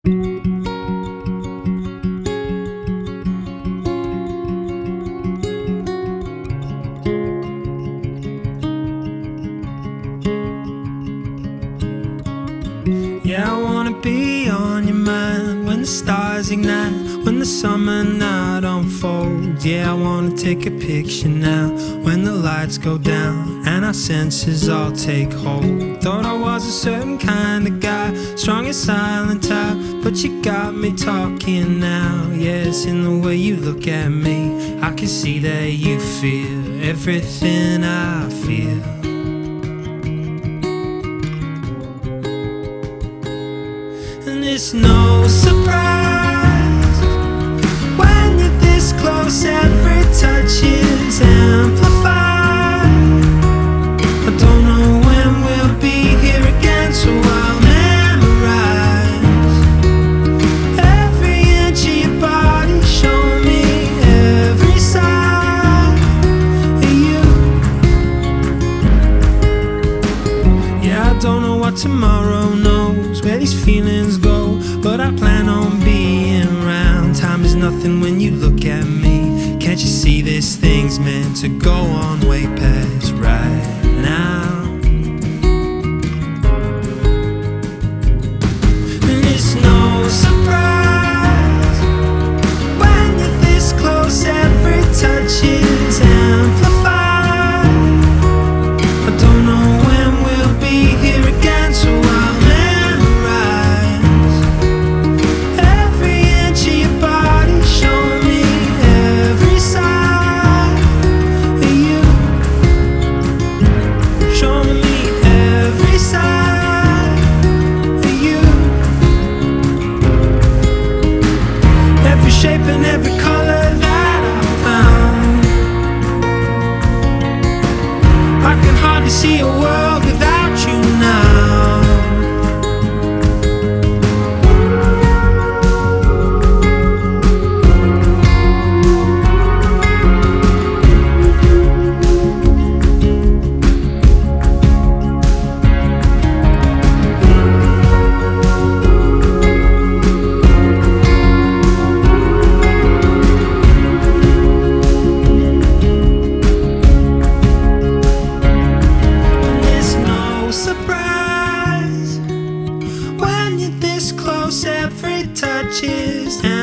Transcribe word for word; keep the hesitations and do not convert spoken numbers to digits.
Yeah, I wanna be on your mind when the stars ignite, when the summer night unfolds. Yeah, I wanna take a picture now when the lights go down and our senses all take hold. Thought I was a certain kind of guy, strong and silent type, but you got me talking now. Yes, in the way you look at me, I can see that you feel everything I feel. And it's no surprise when you're this close, every touch is amplified. I don't know when we'll be here again, so I'll memorize every inch of your body, show me every side of you. Yeah, I don't know what tomorrow knows, where these feelings go, but I plan on being around. Time is nothing when you look at me. Can't you see this thing's meant to go on way past right now? And it's no surprise when you're this close, every touch is amplified. I don't know when we'll be here again, so I'll shape and every color that I found. I can hardly see a world without you now. Every touch is